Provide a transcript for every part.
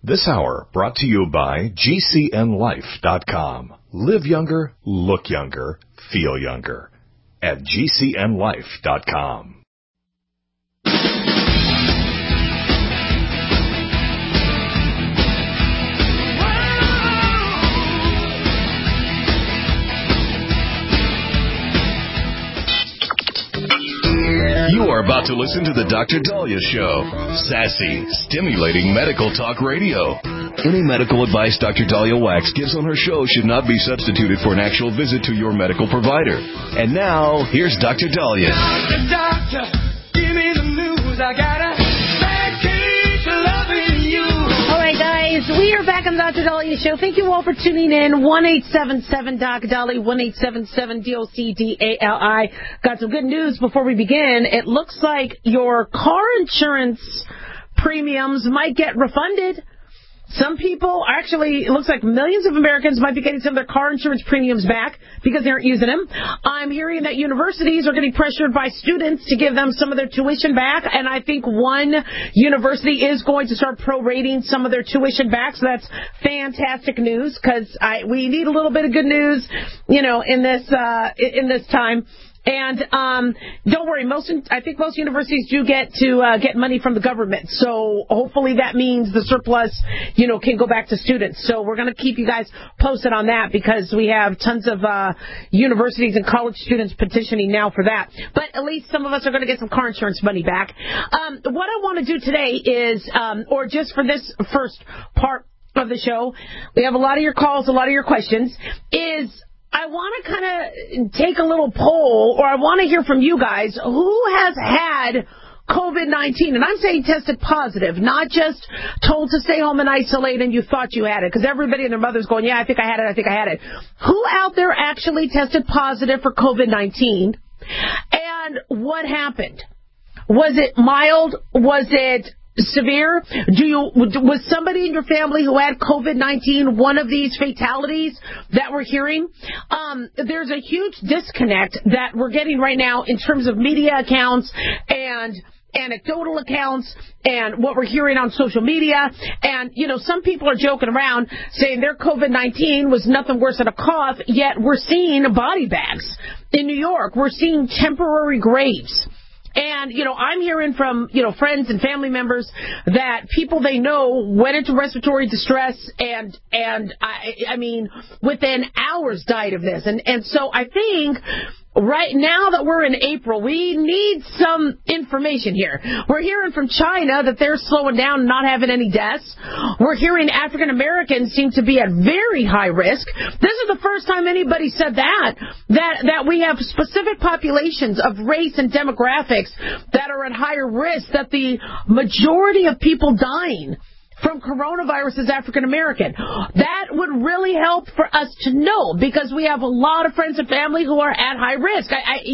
This hour brought to you by GCNLife.com. Live younger, look younger, feel younger at GCNLife.com. You are about to listen to the Dr. Daliah Show. Sassy, stimulating medical talk radio. Any medical advice Dr. Daliah Wax gives on her show should not be substituted for an actual visit to your medical provider. And now, here's Dr. Daliah. Doctor, give me the news. I got a bad case of loving you. All right, guys, we are back on the Dr. Daliah Show. Thank you all for tuning in. 1-877-DOC-DALI, 1-877-DOC-DALI. Got some good news before we begin. It looks like your car insurance premiums might get refunded. Some people, actually, it looks like millions of Americans might be getting some of their car insurance premiums back because they aren't using them. I'm hearing that universities are getting pressured by students to give them some of their tuition back, and I think one university is going to start prorating some of their tuition back, so that's fantastic news because we need a little bit of good news, in this time. And don't worry, I think most universities do get money from the government. So hopefully that means the surplus, can go back to students. So we're going to keep you guys posted on that because we have tons of universities and college students petitioning now for that. But at least some of us are going to get some car insurance money back. What I want to do today is, or just for this first part of the show, we have a lot of your calls, a lot of your questions, is I want to kind of take a little poll, or I want to hear from you guys, who has had COVID-19? And I'm saying tested positive, not just told to stay home and isolate and you thought you had it, because everybody and their mother's going, yeah, I think I had it. Who out there actually tested positive for COVID-19? And what happened? Was it mild? Was it severe? Was somebody in your family who had COVID-19 one of these fatalities that we're hearing? There's a huge disconnect that we're getting right now in terms of media accounts and anecdotal accounts and what we're hearing on social media. And, some people are joking around saying their COVID-19 was nothing worse than a cough, yet we're seeing body bags in New York. We're seeing temporary graves. And, I'm hearing from, friends and family members that people they know went into respiratory distress and I mean, within hours died of this. And so I think right now that we're in April, we need some information here. We're hearing from China that they're slowing down and not having any deaths. We're hearing African Americans seem to be at very high risk. This is the first time anybody said that we have specific populations of race and demographics that are at higher risk, that the majority of people dying from coronavirus is African American. That would really help for us to know, because we have a lot of friends and family who are at high risk.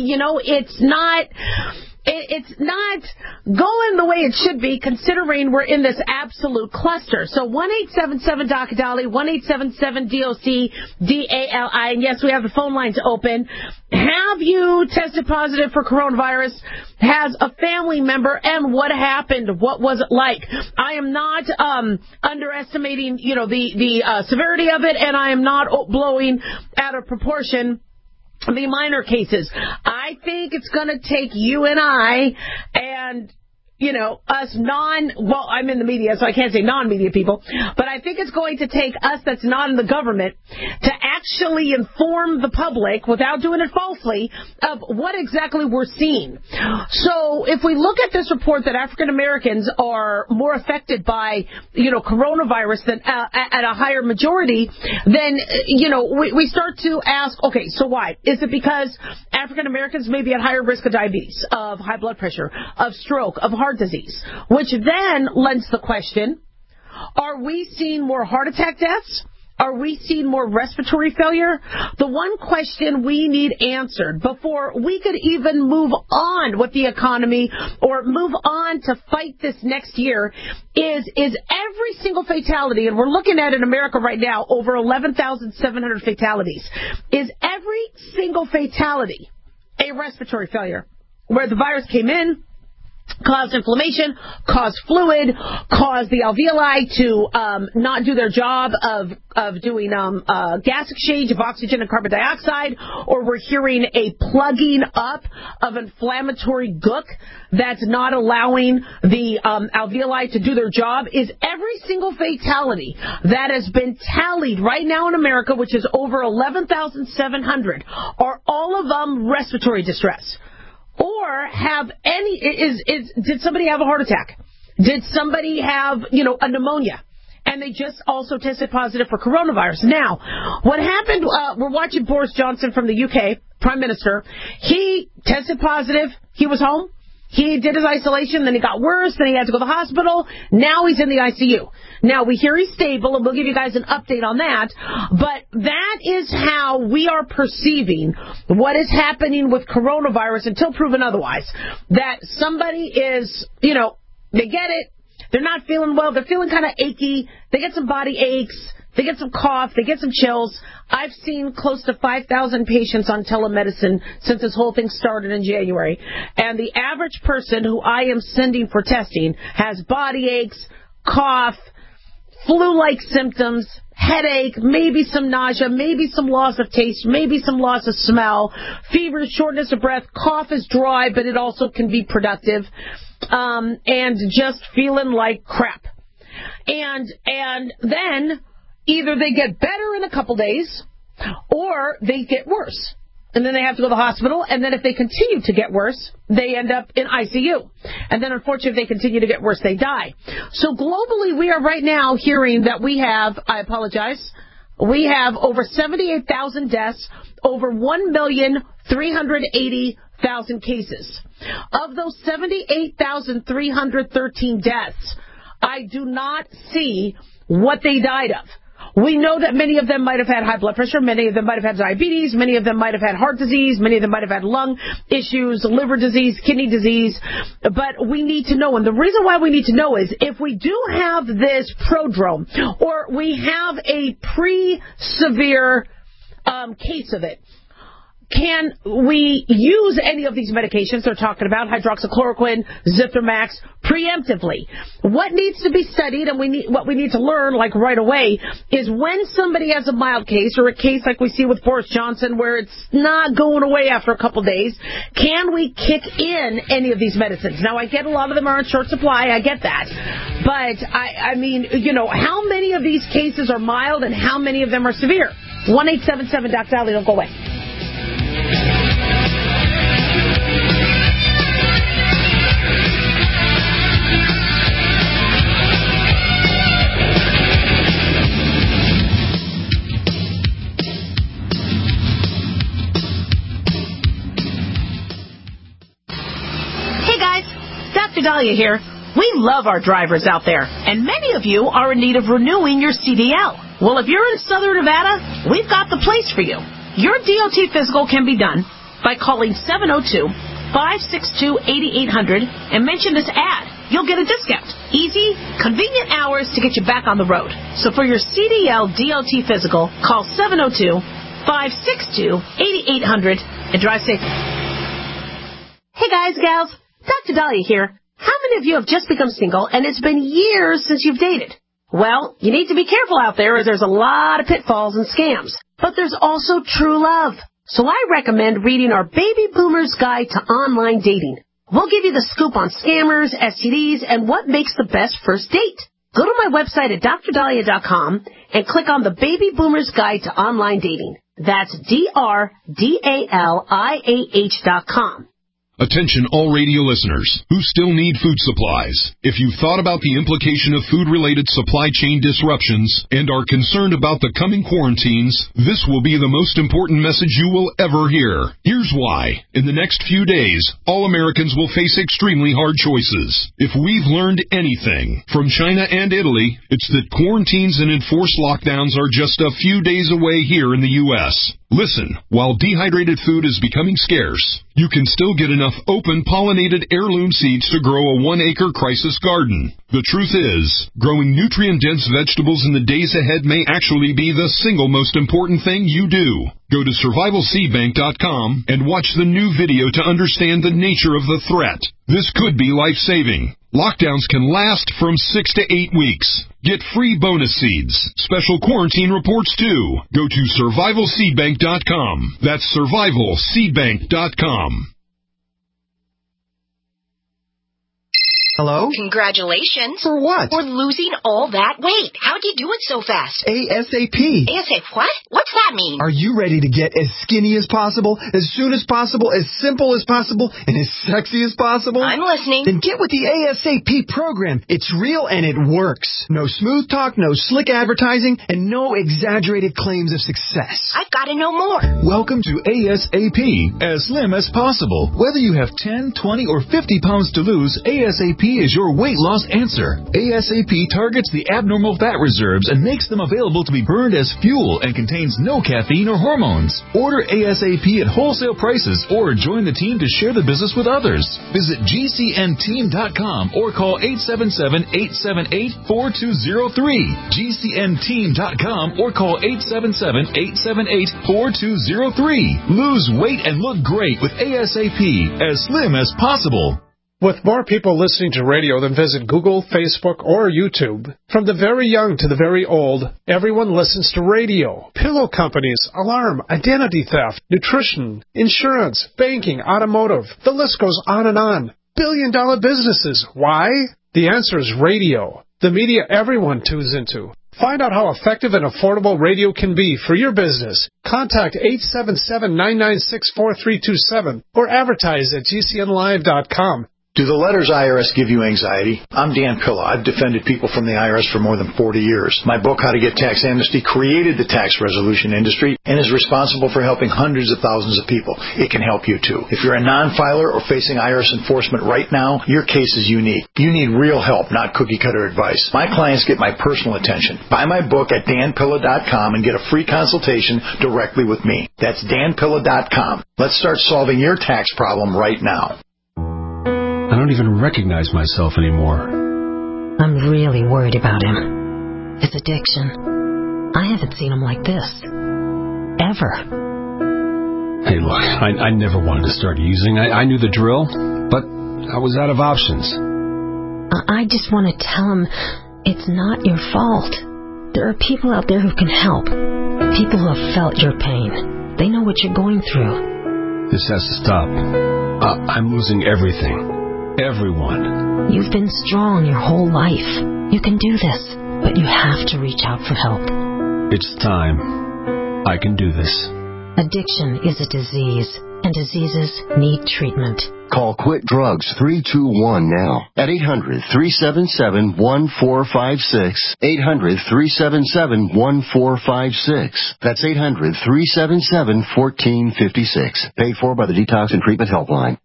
It's not going the way it should be, considering we're in this absolute cluster. So 1-877-DOC-DALI, 1-877-DOC-DALI. And yes, we have the phone lines open. Have you tested positive for coronavirus? Has a family member? And what happened? What was it like? I am not underestimating, the severity of it, and I am not blowing out of proportion the minor cases. I think it's going to take you and I and, us I'm in the media, so I can't say non-media people, but I think it's going to take us that's not in the government to actually inform the public, without doing it falsely, of what exactly we're seeing. So if we look at this report that African Americans are more affected by, coronavirus than at a higher majority, then, we start to ask, okay, so why? Is it because African Americans may be at higher risk of diabetes, of high blood pressure, of stroke, of heart disease, which then lends the question, are we seeing more heart attack deaths? Are we seeing more respiratory failure? The one question we need answered before we could even move on with the economy or move on to fight this next year is every single fatality, and we're looking at in America right now over 11,700 fatalities, is every single fatality a respiratory failure where the virus came in, cause inflammation, cause fluid, cause the alveoli to not do their job of doing gas exchange of oxygen and carbon dioxide, or we're hearing a plugging up of inflammatory gook that's not allowing the alveoli to do their job, is every single fatality that has been tallied right now in America, which is over 11,700, are all of them respiratory distress. Or have did somebody have a heart attack? Did somebody have, a pneumonia? And they just also tested positive for coronavirus. Now, what happened, we're watching Boris Johnson from the UK, Prime Minister. He tested positive. He was home. He did his isolation, then he got worse, then he had to go to the hospital. Now he's in the ICU. Now, we hear he's stable, and we'll give you guys an update on that. But that is how we are perceiving what is happening with coronavirus until proven otherwise. That somebody is, they get it, they're not feeling well, they're feeling kind of achy, they get some body aches, they get some cough, they get some chills. I've seen close to 5,000 patients on telemedicine since this whole thing started in January. And the average person who I am sending for testing has body aches, cough, flu-like symptoms, headache, maybe some nausea, maybe some loss of taste, maybe some loss of smell, fever, shortness of breath, cough is dry, but it also can be productive, and just feeling like crap. And then either they get better in a couple days, or they get worse. And then they have to go to the hospital, and then if they continue to get worse, they end up in ICU. And then, unfortunately, if they continue to get worse, they die. So globally, we are right now hearing that we have over 78,000 deaths, over 1,380,000 cases. Of those 78,313 deaths, I do not see what they died of. We know that many of them might have had high blood pressure, many of them might have had diabetes, many of them might have had heart disease, many of them might have had lung issues, liver disease, kidney disease, but we need to know. And the reason why we need to know is if we do have this prodrome, or we have a pre-severe case of it, can we use any of these medications they're talking about, hydroxychloroquine, Zithromax, preemptively? What needs to be studied, and what we need to learn, like right away, is when somebody has a mild case, or a case like we see with Boris Johnson, where it's not going away after a couple days, can we kick in any of these medicines? Now, I get a lot of them are in short supply, I get that. But, I mean, how many of these cases are mild, and how many of them are severe? 1-877-Dr. Don't go away. Hey guys, Dr. Dahlia here. We love our drivers out there, and many of you are in need of renewing your CDL. Well, if you're in Southern Nevada, we've got the place for you. Your DOT physical can be done by calling 702-562-8800 and mention this ad. You'll get a discount. Easy, convenient hours to get you back on the road. So for your CDL DOT physical, call 702-562-8800 and drive safe. Hey guys, gals, Dr. Dahlia here. How many of you have just become single and it's been years since you've dated? Well, you need to be careful out there as there's a lot of pitfalls and scams. But there's also true love. So I recommend reading our Baby Boomer's Guide to Online Dating. We'll give you the scoop on scammers, STDs, and what makes the best first date. Go to my website at drdahlia.com and click on the Baby Boomer's Guide to Online Dating. That's DRDALIAH.com. Attention all radio listeners who still need food supplies. If you've thought about the implication of food-related supply chain disruptions and are concerned about the coming quarantines, this will be the most important message you will ever hear. Here's why. In the next few days, all Americans will face extremely hard choices. If we've learned anything from China and Italy, it's that quarantines and enforced lockdowns are just a few days away here in the U.S. Listen, while dehydrated food is becoming scarce, you can still get enough enough open pollinated heirloom seeds to grow a 1-acre crisis garden. The truth is, growing nutrient-dense vegetables in the days ahead may actually be the single most important thing you do. Go to survivalseedbank.com and watch the new video to understand the nature of the threat. This could be life-saving. Lockdowns can last from 6 to 8 weeks. Get free bonus seeds, special quarantine reports too. Go to survivalseedbank.com. That's survivalseedbank.com. Hello? Congratulations. For what? For losing all that weight. How'd you do it so fast? ASAP. ASAP what? What's that mean? Are you ready to get as skinny as possible, as soon as possible, as simple as possible, and as sexy as possible? I'm listening. Then get with the ASAP program. It's real and it works. No smooth talk, no slick advertising, and no exaggerated claims of success. I've got to know more. Welcome to ASAP, as slim as possible. Whether you have 10, 20, or 50 pounds to lose, ASAP is your weight loss answer. ASAP targets the abnormal fat reserves and makes them available to be burned as fuel and contains no caffeine or hormones. Order ASAP at wholesale prices or join the team to share the business with others. Visit GCNteam.com or call 877-878-4203. GCNteam.com or call 877-878-4203. Lose weight and look great with ASAP, as slim as possible. With more people listening to radio than visit Google, Facebook, or YouTube, from the very young to the very old, everyone listens to radio. Pillow companies, alarm, identity theft, nutrition, insurance, banking, automotive. The list goes on and on. Billion-dollar businesses. Why? The answer is radio. The media everyone tunes into. Find out how effective and affordable radio can be for your business. Contact 877-996-4327 or advertise at GCNlive.com. Do the letters IRS give you anxiety? I'm Dan Pilla. I've defended people from the IRS for more than 40 years. My book, How to Get Tax Amnesty, created the tax resolution industry and is responsible for helping hundreds of thousands of people. It can help you, too. If you're a non-filer or facing IRS enforcement right now, your case is unique. You need real help, not cookie-cutter advice. My clients get my personal attention. Buy my book at danpilla.com and get a free consultation directly with me. That's danpilla.com. Let's start solving your tax problem right now. I don't even recognize myself anymore. I'm really worried about him. His addiction. I haven't seen him like this. Ever. Hey, look, I never wanted to start using. I knew the drill, but I was out of options. I just want to tell him it's not your fault. There are people out there who can help. People who have felt your pain. They know what you're going through. This has to stop. I'm losing everything. Everyone. You've been strong your whole life. You can do this, but you have to reach out for help. It's time. I can do this. Addiction is a disease, and diseases need treatment. Call Quit Drugs 321 now at 800-377-1456. 800-377-1456. That's 800-377-1456. Paid for by the Detox and Treatment Helpline.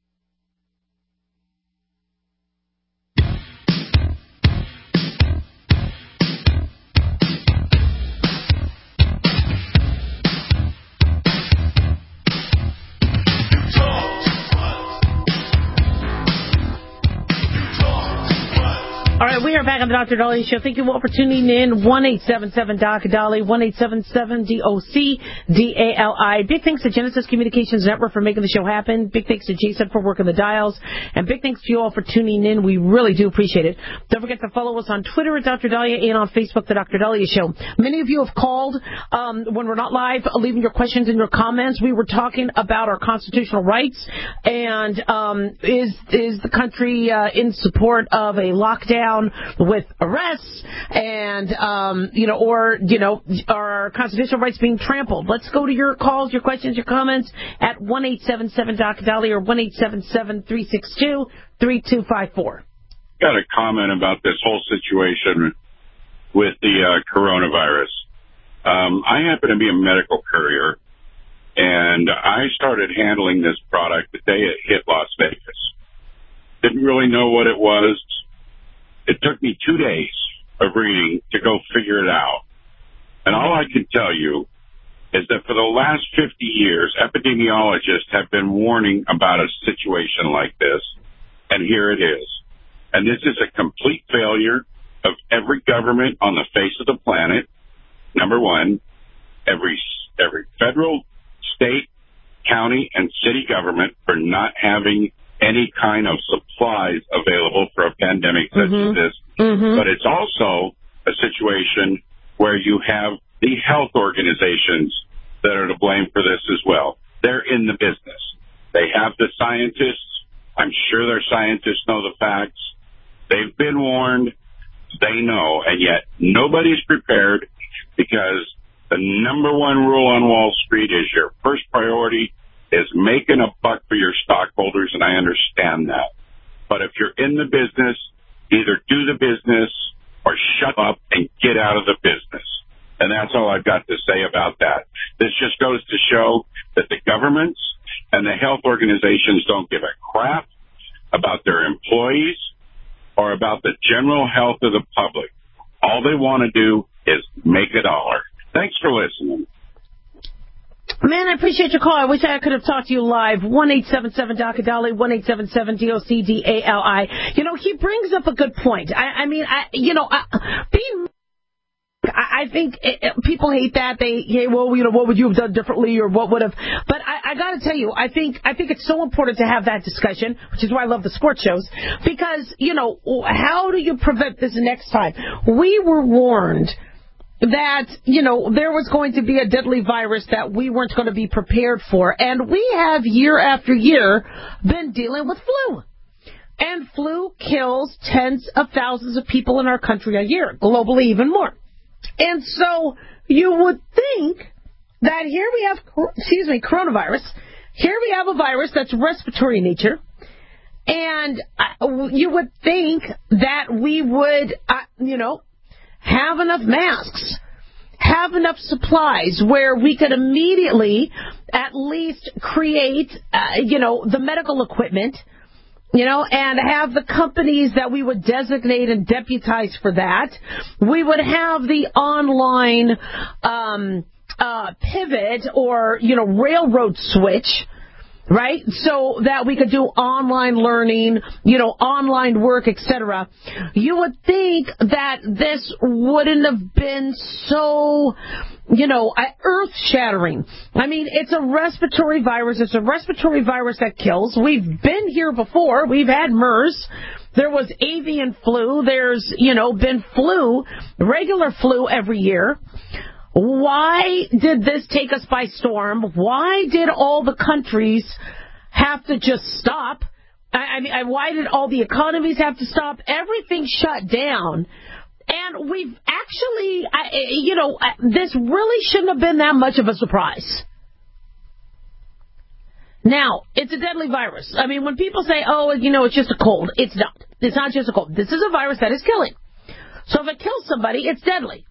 All right, we are back on the Dr. Daliah Show. Thank you all for tuning in. 1-877-DOC-DALI, 1-877-DOC-DALI. Big thanks to Genesis Communications Network for making the show happen. Big thanks to Jason for working the dials. And big thanks to you all for tuning in. We really do appreciate it. Don't forget to follow us on Twitter at Dr. Daliah and on Facebook, The Dr. Daliah Show. Many of you have called when we're not live, leaving your questions and your comments. We were talking about our constitutional rights and is the country in support of a lockdown with arrests and, our constitutional rights being trampled. Let's go to your calls, your questions, your comments at 1-877-DOC-DALI or 1-877-362-3254. Got a comment about this whole situation with the coronavirus. I happen to be a medical courier, and I started handling this product the day it hit Las Vegas. Didn't really know what it was. It took me 2 days of reading to go figure it out. And all I can tell you is that for the last 50 years, epidemiologists have been warning about a situation like this, and here it is. And this is a complete failure of every government on the face of the planet. Number one, every federal, state, county, and city government for not having any kind of supplies available for a pandemic such as this. But it's also a situation where you have the health organizations that are to blame for this as well. They're in the business. They have the scientists. I'm sure their scientists know the facts. They've been warned. They know, and yet nobody's prepared, because the number one rule on Wall Street is your first priority is making a buck for your stockholders, and I understand that. But if you're in the business, either do the business or shut up and get out of the business. And that's all I've got to say about that. This just goes to show that the governments and the health organizations don't give a crap about their employees or about the general health of the public. All they want to do is make a dollar. Thanks for listening. Man, I appreciate your call. I wish I could have talked to you live. 1-877-DOC-A-DOLLY, 1-877-DOC-DALI. You know, he brings up a good point. I think people hate that. What would you have done differently, or what would have? But I got to tell you, I think it's so important to have that discussion, which is why I love the sports shows, because, how do you prevent this next time? We were warned that, there was going to be a deadly virus that we weren't going to be prepared for. And we have year after year been dealing with flu. And flu kills tens of thousands of people in our country a year, globally even more. And so you would think that here we have, coronavirus. Here we have a virus that's respiratory in nature. And you would think that we would, have enough masks, have enough supplies where we could immediately at least create, the medical equipment, and have the companies that we would designate and deputize for that. We would have the online pivot or, railroad switch, right? So that we could do online learning, online work, etc. You would think that this wouldn't have been so, earth-shattering. I mean, it's a respiratory virus. It's a respiratory virus that kills. We've been here before. We've had MERS. There was avian flu. There's, been flu, regular flu every year. Why did this take us by storm? Why did all the countries have to just stop? Why did all the economies have to stop? Everything shut down. And we've actually, this really shouldn't have been that much of a surprise. Now, it's a deadly virus. I mean, when people say, it's just a cold, it's not. It's not just a cold. This is a virus that is killing. So if it kills somebody, it's deadly.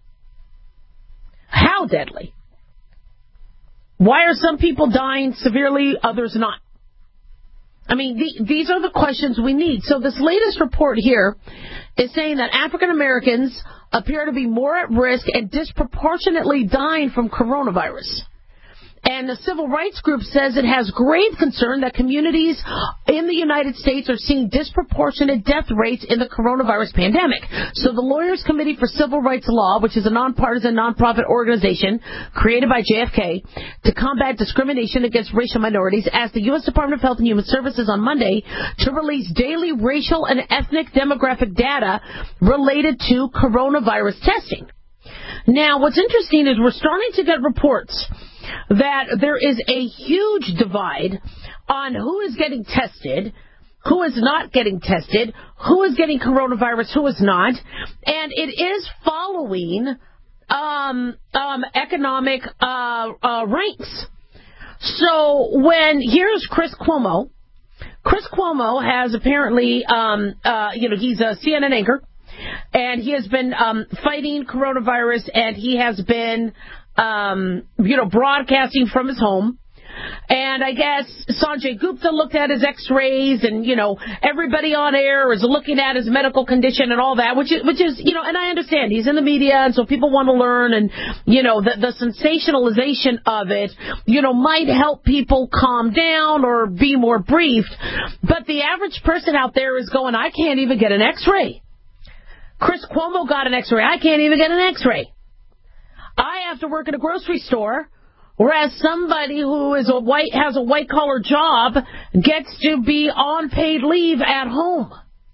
How deadly? Why are some people dying severely, others not? I mean, these are the questions we need. So this latest report here is saying that African Americans appear to be more at risk and disproportionately dying from coronavirus. And the civil rights group says it has grave concern that communities in the United States are seeing disproportionate death rates in the coronavirus pandemic. So the Lawyers Committee for Civil Rights Law, which is a nonpartisan nonprofit organization created by JFK to combat discrimination against racial minorities, asked the U.S. Department of Health and Human Services on Monday to release daily racial and ethnic demographic data related to coronavirus testing. Now, what's interesting is we're starting to get reports that there is a huge divide on who is getting tested, who is not getting tested, who is getting coronavirus, who is not, and it is following economic ranks. So here's Chris Cuomo. Chris Cuomo has apparently, he's a CNN anchor, and he has been fighting coronavirus, and he has been broadcasting from his home. And I guess Sanjay Gupta looked at his x-rays and, everybody on air is looking at his medical condition and all that, which is, and I understand he's in the media and so people want to learn and, the sensationalization of it, might help people calm down or be more briefed. But the average person out there is going, I can't even get an x-ray. Chris Cuomo got an x-ray. I can't even get an x-ray. I have to work at a grocery store. Whereas somebody who has a white-collar job gets to be on paid leave at home.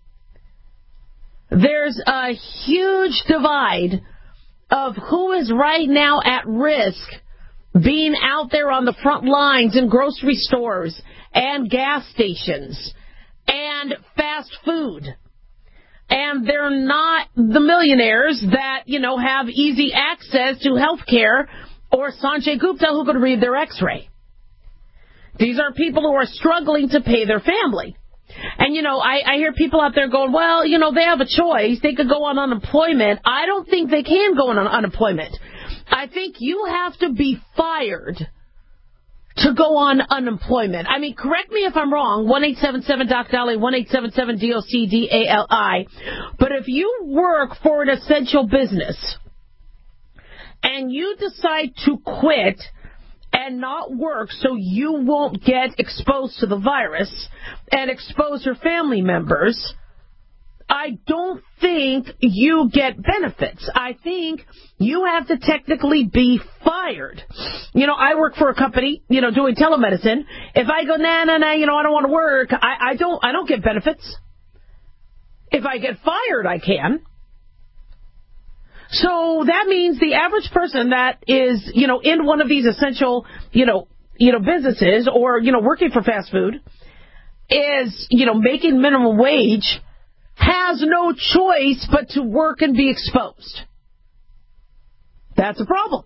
There's a huge divide of who is right now at risk being out there on the front lines in grocery stores and gas stations and fast food. And they're not the millionaires that, have easy access to health care, or Sanjay Gupta who could read their x-ray. These are people who are struggling to pay their family. And, I hear people out there going, well, they have a choice. They could go on unemployment. I don't think they can go on unemployment. I think you have to be fired to go on unemployment. I mean, correct me if I'm wrong, 1-877-DOC-DALI, 1-877-DOC-DALI. But if you work for an essential business and you decide to quit and not work so you won't get exposed to the virus and expose your family members, I don't think you get benefits. I think you have to technically be fired. I work for a company, doing telemedicine. If I go, nah, I don't want to work, I don't get benefits. If I get fired, I can. So that means the average person that is, in one of these essential, businesses or, working for fast food is, making minimum wage, has no choice but to work and be exposed. That's a problem.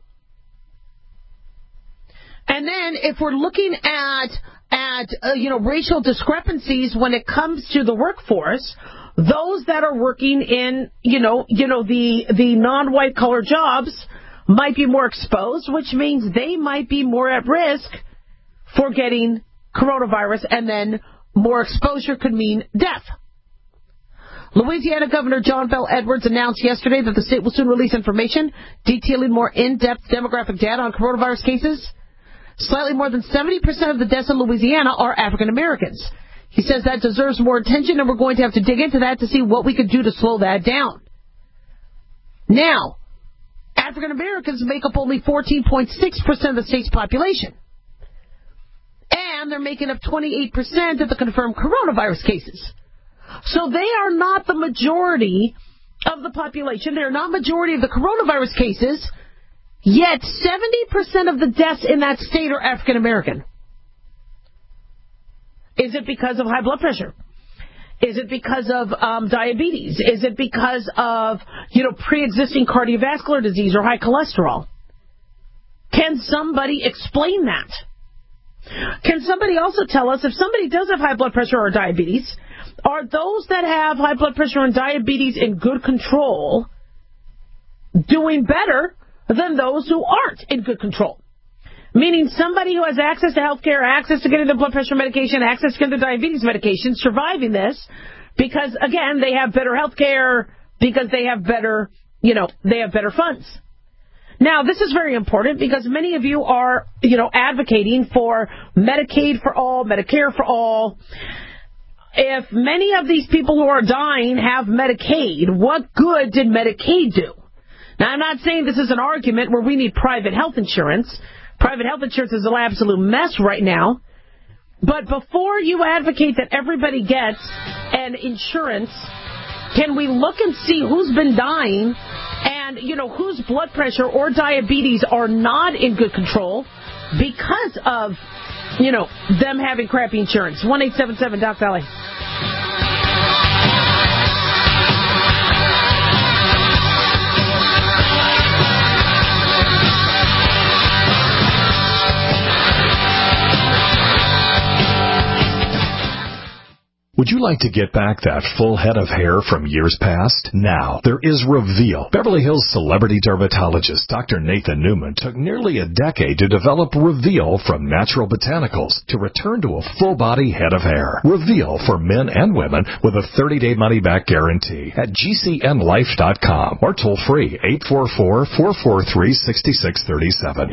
And then if we're looking at racial discrepancies when it comes to the workforce, those that are working in, the non-white collar jobs might be more exposed, which means they might be more at risk for getting coronavirus, and then more exposure could mean death. Louisiana Governor John Bel Edwards announced yesterday that the state will soon release information detailing more in-depth demographic data on coronavirus cases. Slightly more than 70% of the deaths in Louisiana are African Americans. He says that deserves more attention, and we're going to have to dig into that to see what we could do to slow that down. Now, African Americans make up only 14.6% of the state's population. And they're making up 28% of the confirmed coronavirus cases. So they are not the majority of the population. They're not majority of the coronavirus cases. Yet 70% of the deaths in that state are African American. Is it because of high blood pressure? Is it because of diabetes? Is it because of, pre-existing cardiovascular disease or high cholesterol? Can somebody explain that? Can somebody also tell us if somebody does have high blood pressure or diabetes, are those that have high blood pressure and diabetes in good control doing better than those who aren't in good control? Meaning somebody who has access to health care, access to getting their blood pressure medication, access to getting their diabetes medication, surviving this because, again, they have better health care, because they have better, they have better funds. Now, this is very important because many of you are, advocating for Medicaid for all, Medicare for all. If many of these people who are dying have Medicaid, what good did Medicaid do? Now, I'm not saying this is an argument where we need private health insurance. Private health insurance is an absolute mess right now. But before you advocate that everybody gets an insurance, can we look and see who's been dying and, whose blood pressure or diabetes are not in good control because of, them having crappy insurance? 1-877-DOC-DALI. Would you like to get back that full head of hair from years past? Now, there is Reveal. Beverly Hills celebrity dermatologist Dr. Nathan Newman took nearly a decade to develop Reveal from natural botanicals to return to a full-body head of hair. Reveal for men and women with a 30-day money-back guarantee at GCNlife.com or toll free 844-443-6637.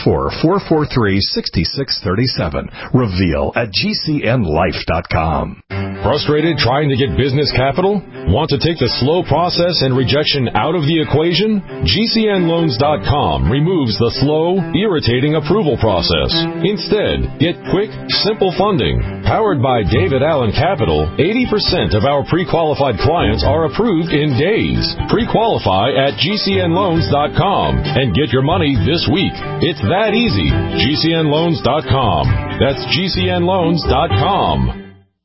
844-443-6637. Reveal at GCNlife.com. Frustrated trying to get business capital? Want to take the slow process and rejection out of the equation? GCNloans.com removes the slow, irritating approval process. Instead, get quick, simple funding. Powered by David Allen Capital, 80% of our pre-qualified clients are approved in days. Pre-qualify at GCNloans.com and get your money this week. It's that easy. GCNloans.com. That's GCNloans.com.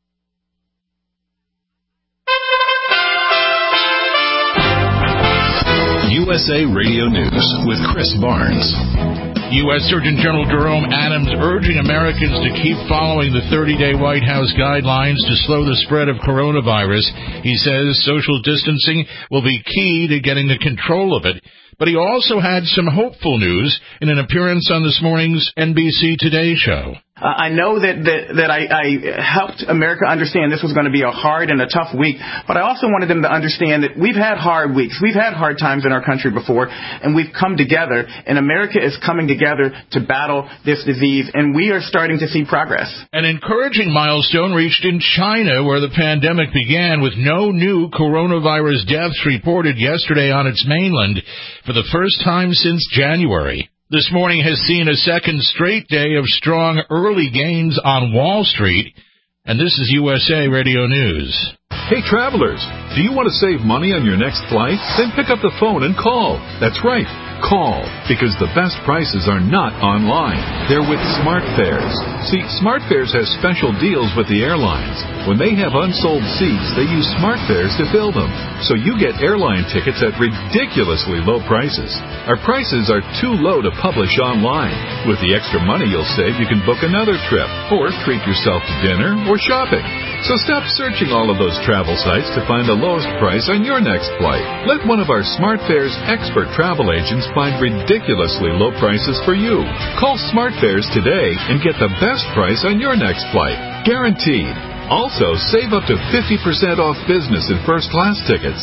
USA Radio News with Chris Barnes. U.S. Surgeon General Jerome Adams urging Americans to keep following the 30-day White House guidelines to slow the spread of coronavirus. He says social distancing will be key to getting the control of it. But he also had some hopeful news in an appearance on this morning's NBC Today show. I know that I helped America understand this was going to be a hard and a tough week, but I also wanted them to understand that we've had hard weeks. We've had hard times in our country before, and we've come together, and America is coming together to battle this disease, and we are starting to see progress. An encouraging milestone reached in China, where the pandemic began, with no new coronavirus deaths reported yesterday on its mainland for the first time since January. This morning has seen a second straight day of strong early gains on Wall Street, and this is USA Radio News. Hey, travelers, do you want to save money on your next flight? Then pick up the phone and call. That's right, call, because the best prices are not online. They're with SmartFares. See, SmartFares has special deals with the airlines. When they have unsold seats, they use SmartFares to fill them. So you get airline tickets at ridiculously low prices. Our prices are too low to publish online. With the extra money you'll save, you can book another trip or treat yourself to dinner or shopping. So stop searching all of those travel sites to find the lowest price on your next flight. Let one of our SmartFares expert travel agents find ridiculously low prices for you. Call SmartFares today and get the best price on your next flight. Guaranteed. Also, save up to 50% off business and first-class tickets.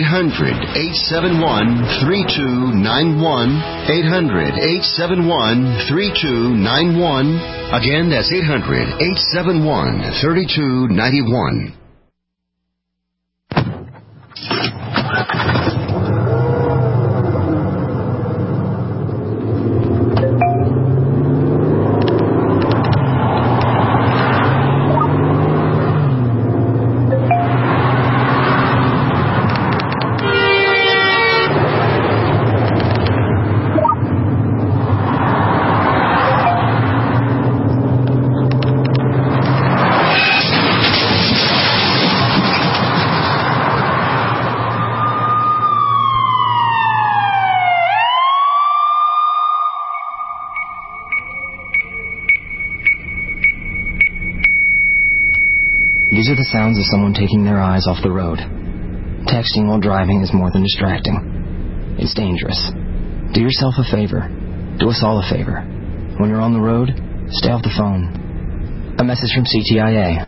800-871-3291. 800-871-3291. Again, that's 800-871-3291. These are the sounds of someone taking their eyes off the road. Texting while driving is more than distracting. It's dangerous. Do yourself a favor. Do us all a favor. When you're on the road, stay off the phone. A message from CTIA.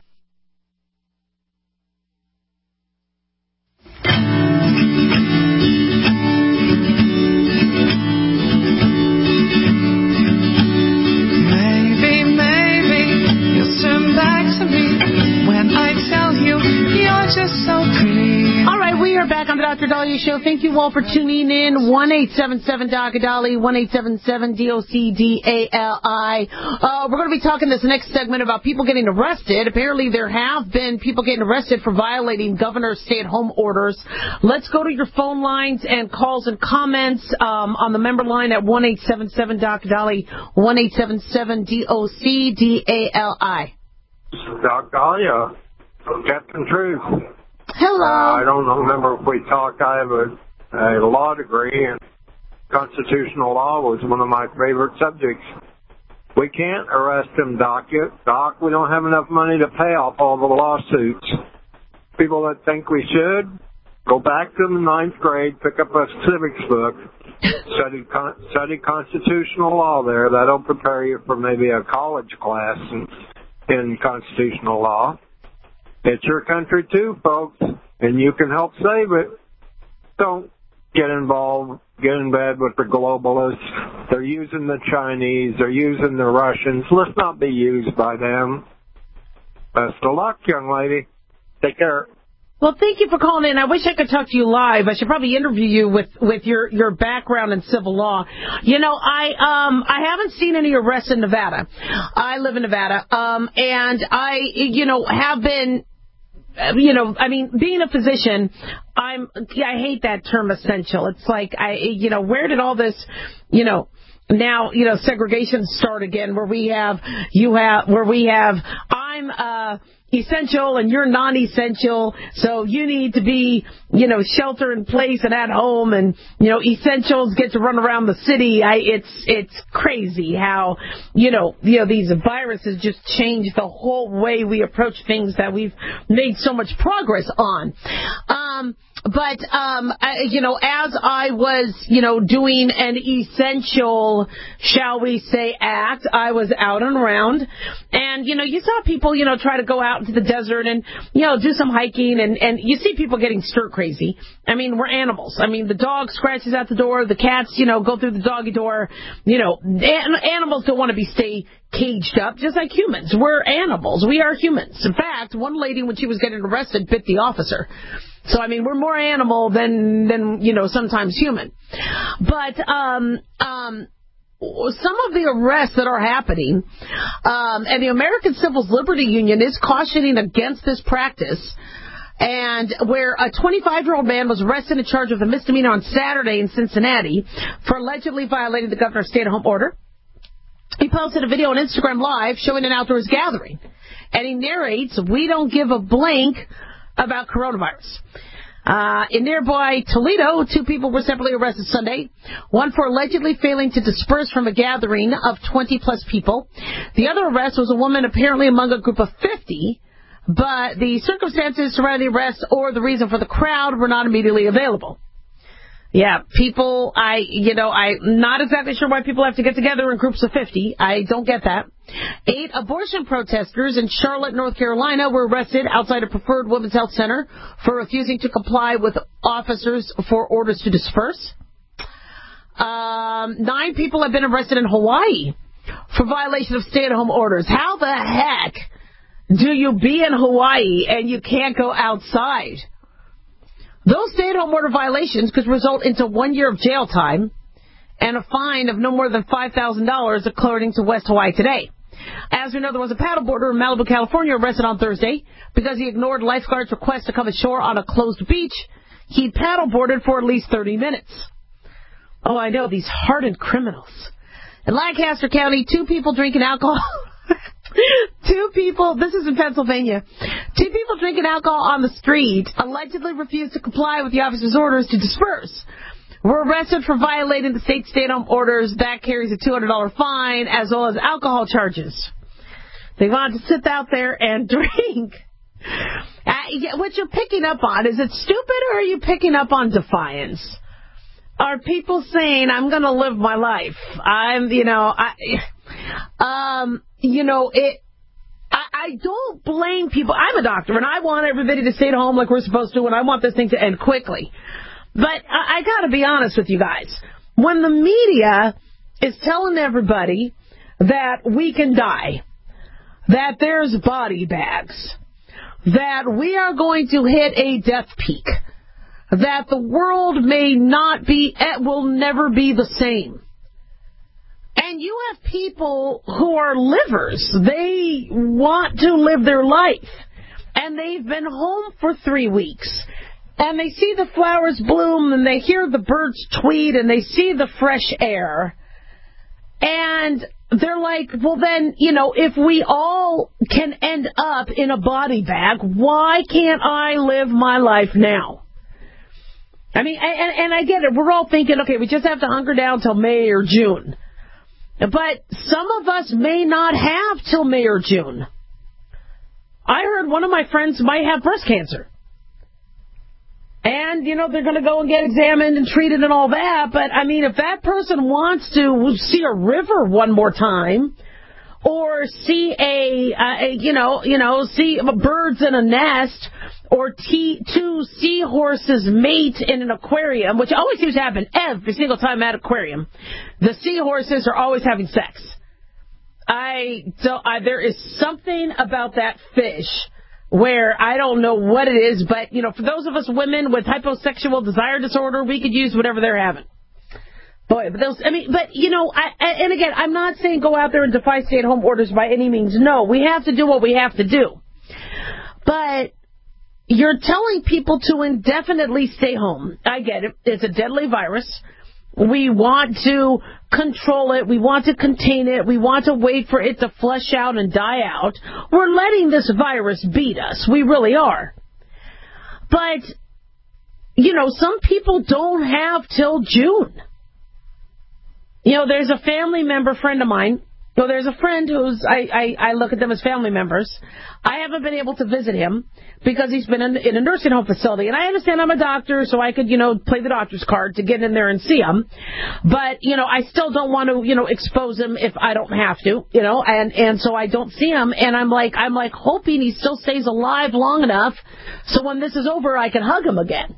Dr. Dahlia Show. Thank you all for tuning in. 1-877-DOC-DALI, 1-877-DOC-DALI. We're going to be talking this next segment about people getting arrested. Apparently there have been people getting arrested for violating governor's stay-at-home orders. Let's go to your phone lines and calls and comments on the member line at 1-877-DOC-DALI, 1-877-DOC-DALI. Doc Dahlia, Captain Truth. Hello. I don't remember if we talked. I have a law degree, and constitutional law was one of my favorite subjects. We can't arrest him, Doc. We don't have enough money to pay off all the lawsuits. People that think we should, go back to the 9th grade, pick up a civics book, study constitutional law there. That'll prepare you for maybe a college class in constitutional law. It's your country too, folks, and you can help save it. Don't get involved, get in bed with the globalists. They're using the Chinese, they're using the Russians. Let's not be used by them. Best of luck, young lady. Take care. Well, thank you for calling in. I wish I could talk to you live. I should probably interview you with your background in civil law. You know, I haven't seen any arrests in Nevada. I live in Nevada, and I, have been. I mean, being a physician, I hate that term essential. It's like, where did all this, now, segregation start again, where we have, I'm, essential and you're non-essential, so you need to be, shelter in place and at home, and, essentials get to run around the city. It's crazy how, these viruses just change the whole way we approach things that we've made so much progress on. But as I was, doing an essential, shall we say, act, I was out and around, and, you saw people, try to go out into the desert and, do some hiking, and you see people getting stir crazy. I mean, we're animals. I mean, the dog scratches at the door, the cats, go through the doggy door, animals don't want to stay caged up, just like humans. We're animals. We are humans. In fact, one lady, when she was getting arrested, bit the officer. So, I mean, we're more animal than sometimes human. But some of the arrests that are happening, and the American Civil Liberties Union is cautioning against this practice, and where a 25-year-old man was arrested and charged with a misdemeanor on Saturday in Cincinnati for allegedly violating the governor's stay-at-home order. He posted a video on Instagram Live showing an outdoors gathering, and he narrates, "We don't give a blank about coronavirus." In nearby Toledo, 2 people were separately arrested Sunday, one for allegedly failing to disperse from a gathering of 20-plus people. The other arrest was a woman apparently among a group of 50, but the circumstances surrounding the arrest or the reason for the crowd were not immediately available. Yeah, people, I'm not exactly sure why people have to get together in groups of 50. I don't get that. 8 abortion protesters in Charlotte, North Carolina were arrested outside a Preferred Women's Health Center for refusing to comply with officers for orders to disperse. 9 people have been arrested in Hawaii for violation of stay-at-home orders. How the heck do you be in Hawaii and you can't go outside? Those stay-at-home order violations could result into 1 year of jail time and a fine of no more than $5,000, according to West Hawaii Today. As we know, there was a paddleboarder in Malibu, California, arrested on Thursday because he ignored lifeguards' requests to come ashore on a closed beach. He paddleboarded for at least 30 minutes. Oh, I know, these hardened criminals. In Lancaster County, 2 people drinking alcohol... 2 people, this is in Pennsylvania, 2 people drinking alcohol on the street allegedly refused to comply with the officer's orders to disperse. Were arrested for violating the state stay-at-home orders. That carries a $200 fine as well as alcohol charges. They wanted to sit out there and drink. What you're picking up on, is it stupid or are you picking up on defiance? Are people saying, I'm going to live my life? I don't blame people. I'm a doctor, and I want everybody to stay at home like we're supposed to, and I want this thing to end quickly. But I got to be honest with you guys. When the media is telling everybody that we can die, that there's body bags, that we are going to hit a death peak, that the world will never be the same. And you have people who are livers. They want to live their life. And they've been home for 3 weeks. And they see the flowers bloom, and they hear the birds tweet, and they see the fresh air. And they're like, well then, if we all can end up in a body bag, why can't I live my life now? I mean, and I get it. We're all thinking, okay, we just have to hunker down till May or June. But some of us may not have till May or June. I heard one of my friends might have breast cancer. And, they're going to go and get examined and treated and all that. But, I mean, if that person wants to see a river one more time, or see see birds in a nest, or two seahorses mate in an aquarium, which always seems to happen every single time at an aquarium. The seahorses are always having sex. There is something about that fish where I don't know what it is, but, for those of us women with hyposexual desire disorder, we could use whatever they're having. Boy, and again, I'm not saying go out there and defy stay-at-home orders by any means. No, we have to do what we have to do. But you're telling people to indefinitely stay home. I get it. It's a deadly virus. We want to control it. We want to contain it. We want to wait for it to flush out and die out. We're letting this virus beat us. We really are. But, some people don't have till June. There's a family member friend of mine. There's a friend who's, I look at them as family members. I haven't been able to visit him because he's been in a nursing home facility. And I understand I'm a doctor, so I could, play the doctor's card to get in there and see him. But, I still don't want to, expose him if I don't have to, and so I don't see him. And I'm like hoping he still stays alive long enough so when this is over, I can hug him again.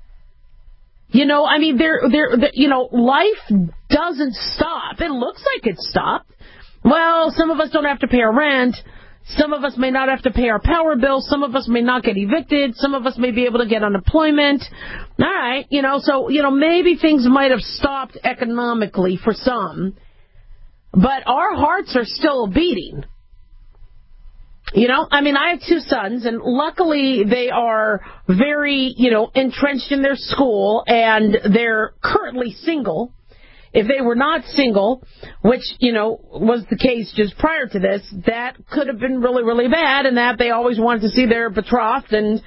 Life doesn't stop. It looks like it stopped. Well, some of us don't have to pay our rent. Some of us may not have to pay our power bill. Some of us may not get evicted. Some of us may be able to get unemployment. All right, so maybe things might have stopped economically for some. But our hearts are still beating. I have two sons, and luckily they are very, entrenched in their school, and they're currently single. If they were not single, which, was the case just prior to this, that could have been really, really bad, and that they always wanted to see their betrothed and,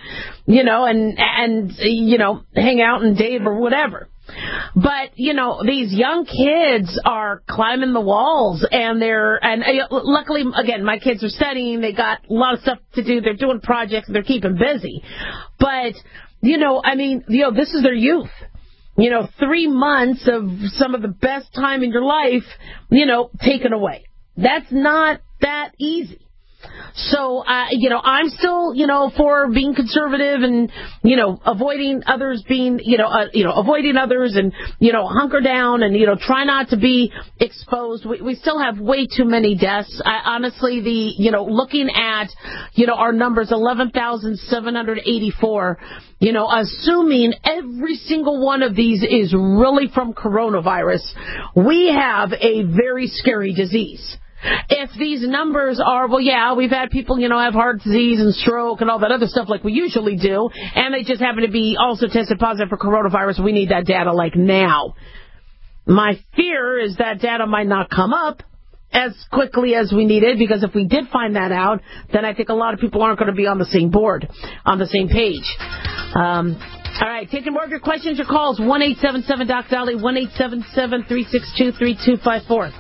hang out and date or whatever. But, these young kids are climbing the walls, and luckily, again, my kids are studying, they got a lot of stuff to do, they're doing projects, they're keeping busy. But, this is their youth. 3 months of some of the best time in your life, taken away. That's not that easy. So, I'm still, for being conservative and, avoiding others being, avoiding others and, hunker down and, try not to be exposed. We still have way too many deaths. Honestly, looking at, our numbers, 11,784, assuming every single one of these is really from coronavirus, we have a very scary disease. If these numbers are, we've had people, have heart disease and stroke and all that other stuff like we usually do, and they just happen to be also tested positive for coronavirus, we need that data like now. My fear is that data might not come up as quickly as we need it, because if we did find that out, then I think a lot of people aren't going to be on the same board, on the same page. All right, taking more of your questions, your calls, 1-877-DOC-DOLLY, 1-877-362-3254.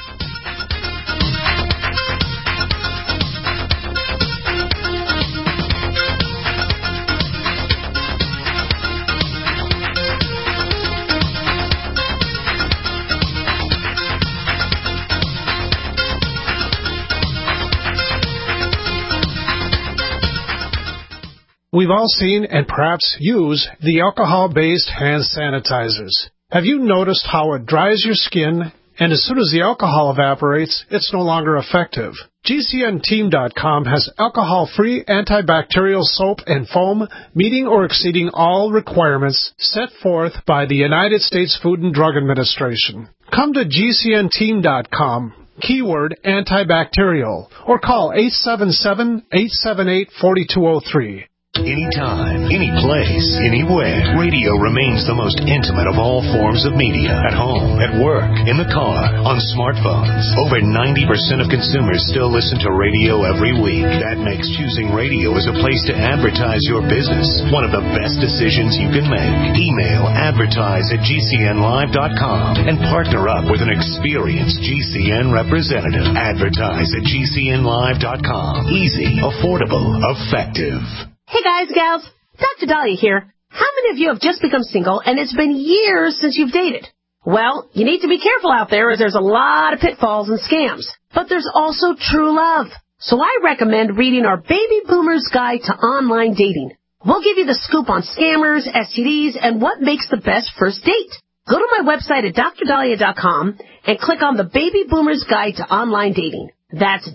We've all seen and perhaps use the alcohol-based hand sanitizers. Have you noticed how it dries your skin, and as soon as the alcohol evaporates, it's no longer effective? GCNteam.com has alcohol-free antibacterial soap and foam meeting or exceeding all requirements set forth by the United States Food and Drug Administration. Come to GCNteam.com. Keyword antibacterial, or call 877-878-4203. Anytime, any place, anywhere, radio remains the most intimate of all forms of media. At home, at work, in the car, on smartphones. Over 90% of consumers still listen to radio every week. That makes choosing radio as a place to advertise your business one of the best decisions you can make. Email advertise@gcnlive.com and partner up with an experienced GCN representative. Advertise@gcnlive.com. Easy, affordable, effective. Hey guys, gals, Dr. Dahlia here. How many of you have just become single and it's been years since you've dated? Well, you need to be careful out there as there's a lot of pitfalls and scams. But there's also true love. So I recommend reading our Baby Boomer's Guide to Online Dating. We'll give you the scoop on scammers, STDs, and what makes the best first date. Go to my website at drdahlia.com and click on the Baby Boomer's Guide to Online Dating. That's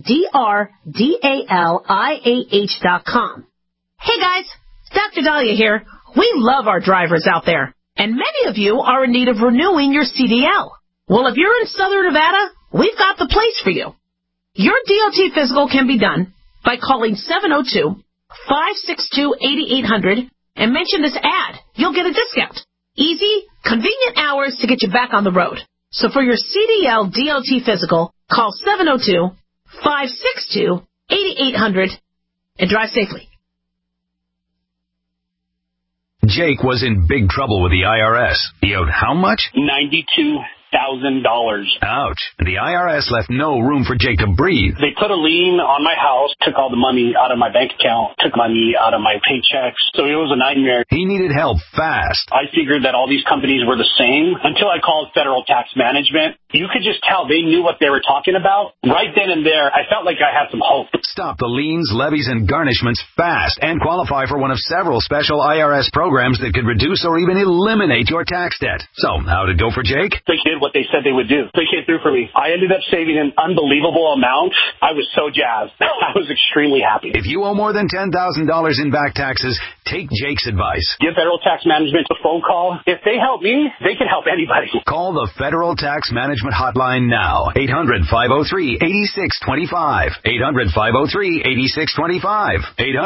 DRDALIAH.com. Hey guys, Dr. Dahlia here. We love our drivers out there, and many of you are in need of renewing your CDL. Well, if you're in Southern Nevada, we've got the place for you. Your DOT physical can be done by calling 702-562-8800 and mention this ad. You'll get a discount. Easy, convenient hours to get you back on the road. So for your CDL DOT physical, call 702-562-8800 and drive safely. Jake was in big trouble with the IRS. He owed how much? $92,000. Ouch. The IRS left no room for Jake to breathe. They put a lien on my house, took all the money out of my bank account, took money out of my paychecks. So it was a nightmare. He needed help fast. I figured that all these companies were the same until I called Federal Tax Management. You could just tell they knew what they were talking about. Right then and there, I felt like I had some hope. Stop the liens, levies, and garnishments fast and qualify for one of several special IRS programs that could reduce or even eliminate your tax debt. So, how'd it go for Jake? They did what they said they would do. They came through for me. I ended up saving an unbelievable amount. I was so jazzed. I was extremely happy. If you owe more than $10,000 in back taxes, take Jake's advice. Give Federal Tax Management a phone call. If they help me, they can help anybody. Call the Federal Tax Management Hotline now. 800-503-8625. 800-503-8625.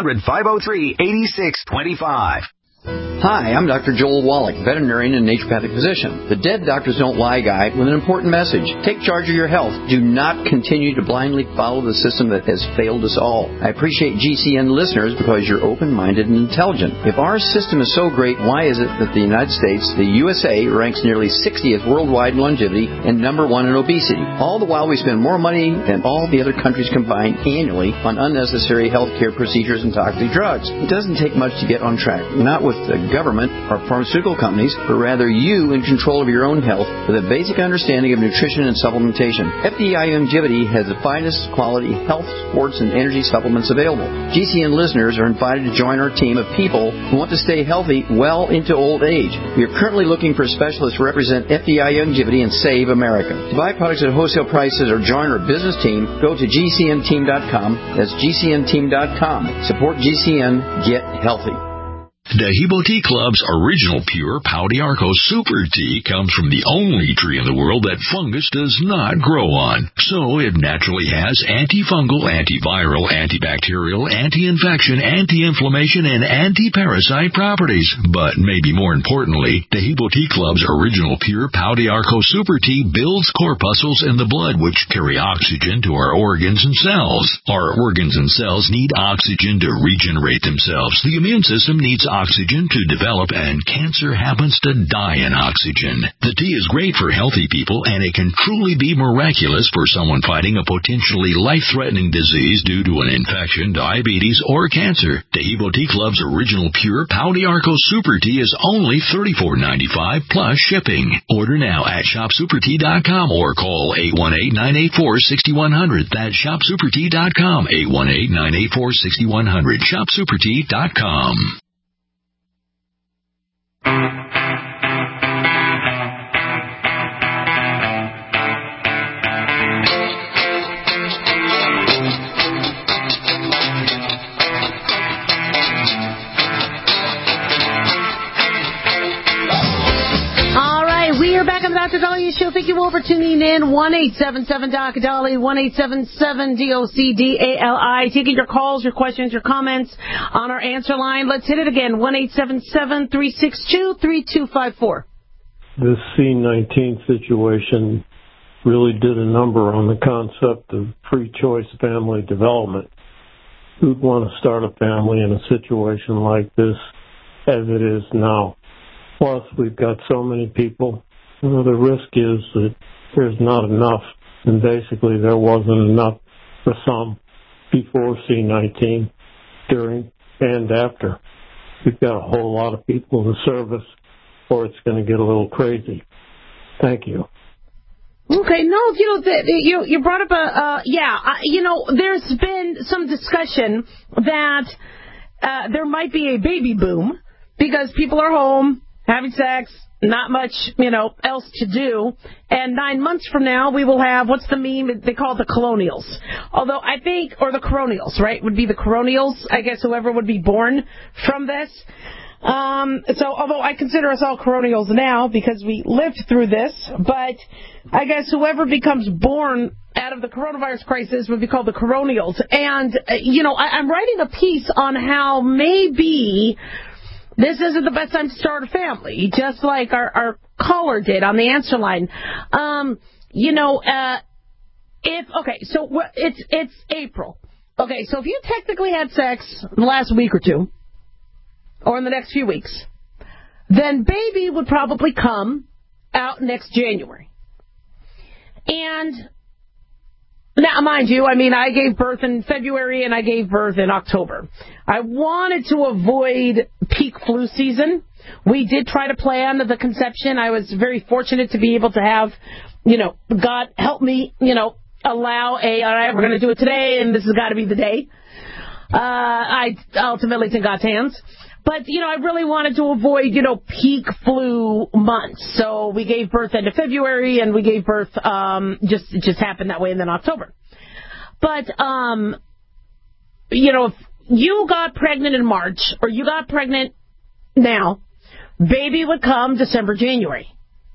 800-503-8625. Hi, I'm Dr. Joel Wallach, veterinarian and naturopathic physician. The Dead Doctors Don't Lie guide with an important message. Take charge of your health. Do not continue to blindly follow the system that has failed us all. I appreciate GCN listeners because you're open-minded and intelligent. If our system is so great, why is it that the United States, the USA, ranks nearly 60th worldwide in longevity and number 1 in obesity? All the while we spend more money than all the other countries combined annually on unnecessary healthcare procedures and toxic drugs. It doesn't take much to get on track. Not with the government or pharmaceutical companies, but rather you in control of your own health with a basic understanding of nutrition and supplementation. FDI Longevity has the finest quality health, sports, and energy supplements available. GCN listeners are invited to join our team of people who want to stay healthy well into old age. We are currently looking for specialists to represent FDI Longevity and Save America. To buy products at wholesale prices or join our business team, go to GCNteam.com. That's GCNteam.com. Support GCN. Get healthy. Dehibo Tea Club's original pure Pau d'Arco Super Tea comes from the only tree in the world that fungus does not grow on. So it naturally has antifungal, antiviral, antibacterial, anti-infection, anti-inflammation, and anti-parasite properties. But maybe more importantly, Dehibo Tea Club's original pure Pau d'Arco Super Tea builds corpuscles in the blood which carry oxygen to our organs and cells. Our organs and cells need oxygen to regenerate themselves. The immune system needs oxygen to develop, and cancer happens to die in oxygen. The tea is great for healthy people, and it can truly be miraculous for someone fighting a potentially life-threatening disease due to an infection, diabetes, or cancer. Dehibo Tea Club's original pure Pau d'Arco Super Tea is only $34.95 plus shipping. Order now at shopsupertea.com or call 818-984-6100. That's shopsupertea.com, 818-984-6100, shopsupertea.com. All right, we are back on the Dr. Dahlia show. Thank you all for tuning in. 1-877-DOC-DOLLY, 1-877-DOC-DALI. Taking your calls, your questions, your comments on our answer line. Let's hit it again. 1-877-362-3254. This C-19 situation really did a number on the concept of pre-choice family development. Who'd want to start a family in a situation like this as it is now? Plus, we've got so many people. The risk is that there's not enough, and basically there wasn't enough for some before C-19, during, and after. We've got a whole lot of people in the service, or it's going to get a little crazy. Thank you. Okay, no, you brought up there's been some discussion that there might be a baby boom because people are home having sex, not much, else to do. And 9 months from now, we will have, what's the meme? They call it the colonials. Although I think, or the coronials, right? Would be the coronials, I guess, whoever would be born from this. Although I consider us all coronials now because we lived through this, but I guess whoever becomes born out of the coronavirus crisis would be called the coronials. And, I'm writing a piece on how maybe this isn't the best time to start a family, just like our caller did on the answer line. It's April. Okay, so if you technically had sex in the last week or two, or in the next few weeks, then baby would probably come out next January. And now, mind you, I gave birth in February and I gave birth in October. I wanted to avoid peak flu season. We did try to plan the conception. I was very fortunate to be able to have, God help me, allow all right, we're going to do it today and this has got to be the day. I ultimately it's in God's hands. But, I really wanted to avoid, peak flu months. So we gave birth end of February, and we gave birth, it just happened that way, and then October. But, if you got pregnant in March, or you got pregnant now, baby would come December, January.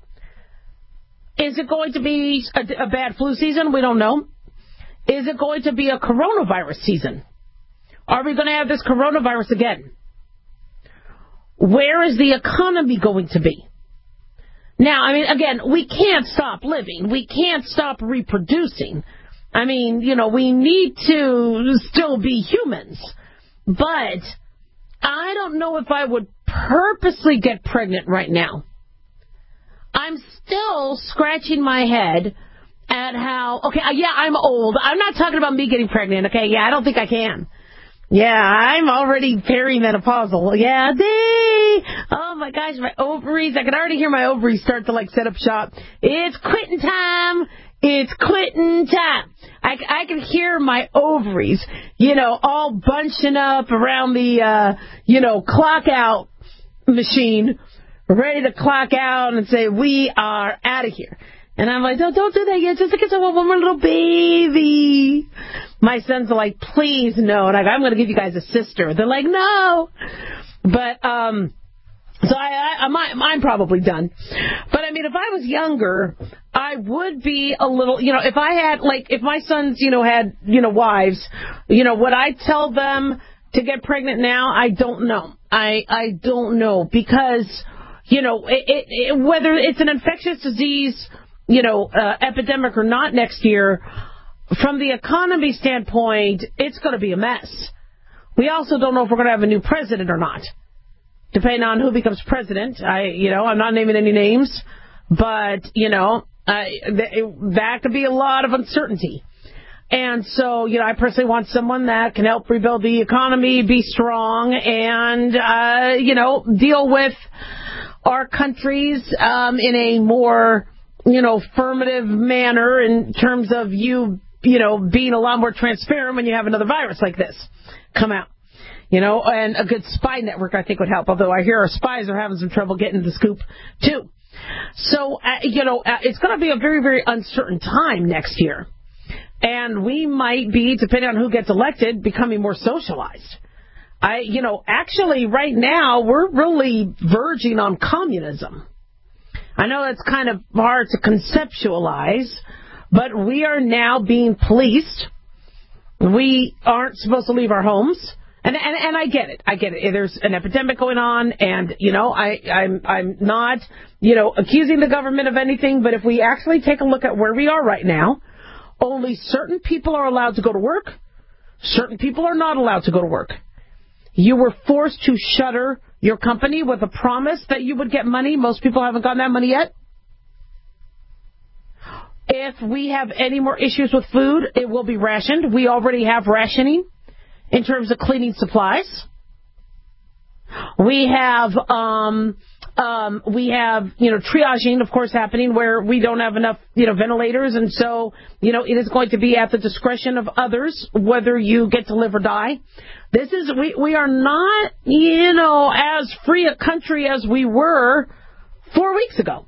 Is it going to be a bad flu season? We don't know. Is it going to be a coronavirus season? Are we going to have this coronavirus again? Where is the economy going to be? Now, again, we can't stop living. We can't stop reproducing. We need to still be humans. But I don't know if I would purposely get pregnant right now. I'm still scratching my head at how, I'm old. I'm not talking about me getting pregnant, I don't think I can. Yeah, I'm already perimenopausal. Yeah, oh my gosh, my ovaries. I can already hear my ovaries start to set up shop. It's quitting time. It's quitting time. I can hear my ovaries, all bunching up around the, clock out machine, ready to clock out and say, we are out of here. And I'm like, don't do that yet. Just because I want one more little baby. My sons are like, please, no. And I'm going to give you guys a sister. They're like, no. But, I'm probably done. But, if I was younger, I would be a little, if I had, if my sons, had, wives, would I tell them to get pregnant now? I don't know. I don't know. Because, whether it's an infectious disease, epidemic or not next year, from the economy standpoint, it's going to be a mess. We also don't know if we're going to have a new president or not, depending on who becomes president. I'm not naming any names, but, that could be a lot of uncertainty. And so, I personally want someone that can help rebuild the economy, be strong, and, deal with our countries in a more, affirmative manner in terms of being a lot more transparent when you have another virus like this come out. And a good spy network, I think, would help, although I hear our spies are having some trouble getting the scoop, too. So, it's going to be a very, very uncertain time next year. And we might be, depending on who gets elected, becoming more socialized. Actually, right now, we're really verging on communism. I know it's kind of hard to conceptualize, but we are now being policed. We aren't supposed to leave our homes. And I get it. I get it. There's an epidemic going on, and, I'm not, accusing the government of anything, but if we actually take a look at where we are right now, only certain people are allowed to go to work. Certain people are not allowed to go to work. You were forced to shutter your company with a promise that you would get money. Most people haven't gotten that money yet. If we have any more issues with food, it will be rationed. We already have rationing in terms of cleaning supplies. We have triaging, of course, happening where we don't have enough, ventilators. And so, it is going to be at the discretion of others whether you get to live or die. We are not, as free a country as we were 4 weeks ago.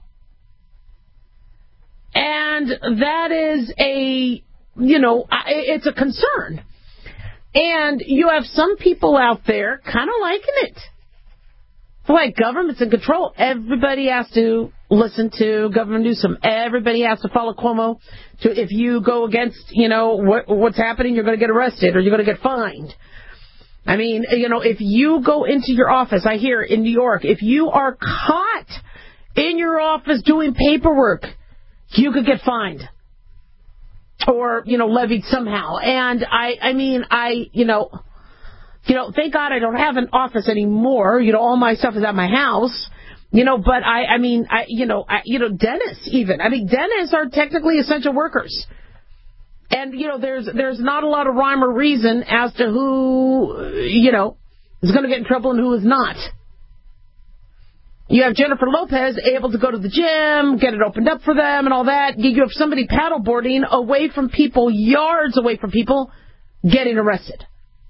And that is it's a concern. And you have some people out there kind of liking it. Like government's in control. Everybody has to listen to Governor Newsom. Everybody has to follow Cuomo. If you go against, what's happening, you're going to get arrested or you're going to get fined. I mean, if you go into your office, I hear in New York, if you are caught in your office doing paperwork, you could get fined or, levied somehow. And thank God I don't have an office anymore. All my stuff is at my house. But dentists even. Dentists are technically essential workers. And, there's not a lot of rhyme or reason as to who, is going to get in trouble and who is not. You have Jennifer Lopez able to go to the gym, get it opened up for them and all that. You have somebody paddleboarding away from people, yards away from people, getting arrested.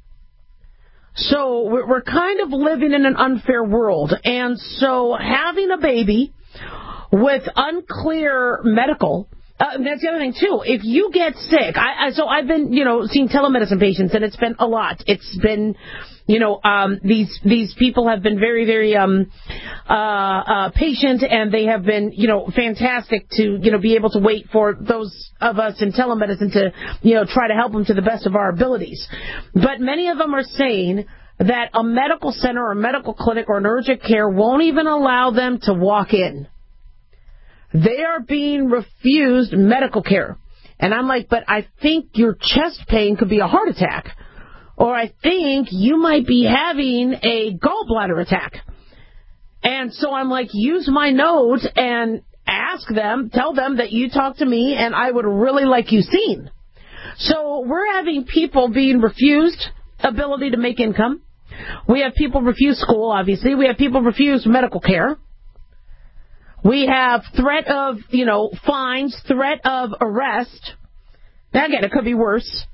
So we're kind of living in an unfair world. And so having a baby with unclear medical, that's the other thing, too. If you get sick, so I've been, seeing telemedicine patients, and it's been a lot. It's been, these people have been very, very patient, and they have been, fantastic to, be able to wait for those of us in telemedicine to, try to help them to the best of our abilities. But many of them are saying that a medical center or a medical clinic or an urgent care won't even allow them to walk in. They are being refused medical care. And I'm like, but I think your chest pain could be a heart attack. Or I think you might be having a gallbladder attack. And so I'm like, use my note and ask them, tell them that you talked to me and I would really like you seen. So we're having people being refused ability to make income. We have people refuse school, obviously. We have people refuse medical care. We have threat of, fines, threat of arrest. Now, again, it could be worse.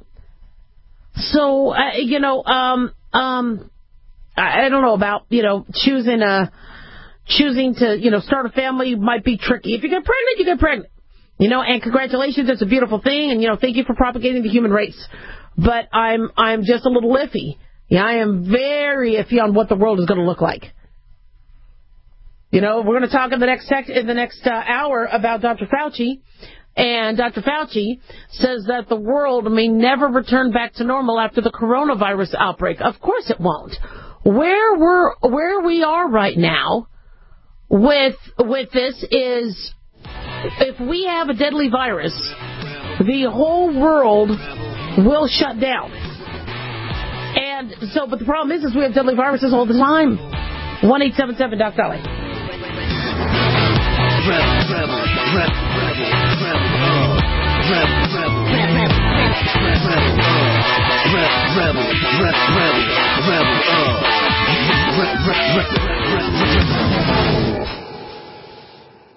So, I don't know about, choosing to, start a family might be tricky. If you get pregnant, you get pregnant. And congratulations, it's a beautiful thing. And, thank you for propagating the human race. But I'm just a little iffy. Yeah, I am very iffy on what the world is going to look like. We're going to talk in the next hour about Dr. Fauci. And Dr. Fauci says that the world may never return back to normal after the coronavirus outbreak. Of course it won't. Where we are right now with this is, if we have a deadly virus, the whole world will shut down. And so, but the problem is we have deadly viruses all the time. 1-877-DOC-DOLLY.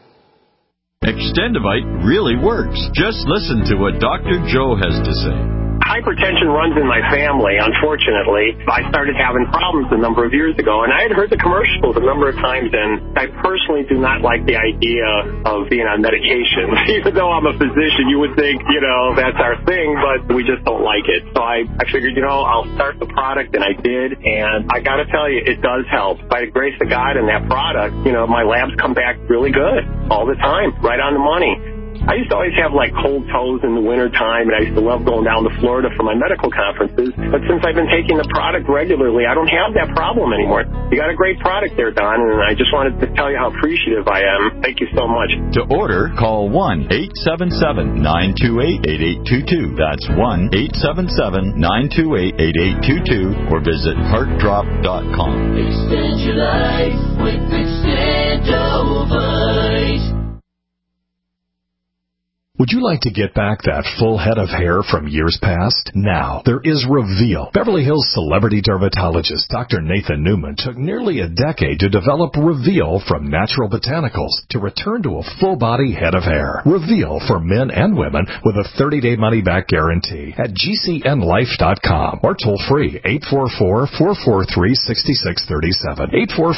Extendivite really works. Just listen to what Dr. Joe has to say. Hypertension runs in my family, unfortunately. I started having problems a number of years ago, and I had heard the commercials a number of times, and I personally do not like the idea of being on medication. Even though I'm a physician, you would think, that's our thing, but we just don't like it. So I figured, I'll start the product, and I did, and I got to tell you, it does help. By the grace of God and that product, my labs come back really good all the time, right on the money. I used to always have cold toes in the wintertime, and I used to love going down to Florida for my medical conferences. But since I've been taking the product regularly, I don't have that problem anymore. You got a great product there, Don, and I just wanted to tell you how appreciative I am. Thank you so much. To order, call 1-877-928-8822. That's 1-877-928-8822, or visit heartdrop.com. Extend your life with Extendovite. Would you like to get back that full head of hair from years past? Now, there is Reveal. Beverly Hills celebrity dermatologist Dr. Nathan Newman took nearly a decade to develop Reveal from natural botanicals to return to a full-body head of hair. Reveal for men and women with a 30-day money-back guarantee at GCNlife.com or toll-free 844-443-6637.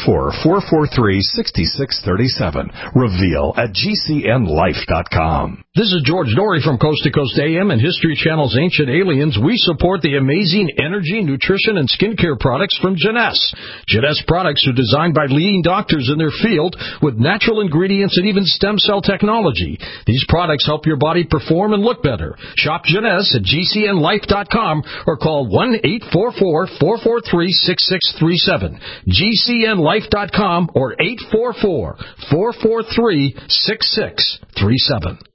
844-443-6637. Reveal at GCNlife.com. This is George Norrie from Coast to Coast AM and History Channel's Ancient Aliens. We support the amazing energy, nutrition, and skincare products from Jeunesse. Jeunesse products are designed by leading doctors in their field with natural ingredients and even stem cell technology. These products help your body perform and look better. Shop Jeunesse at GCNlife.com or call 1-844-443-6637. GCNlife.com or 844-443-6637.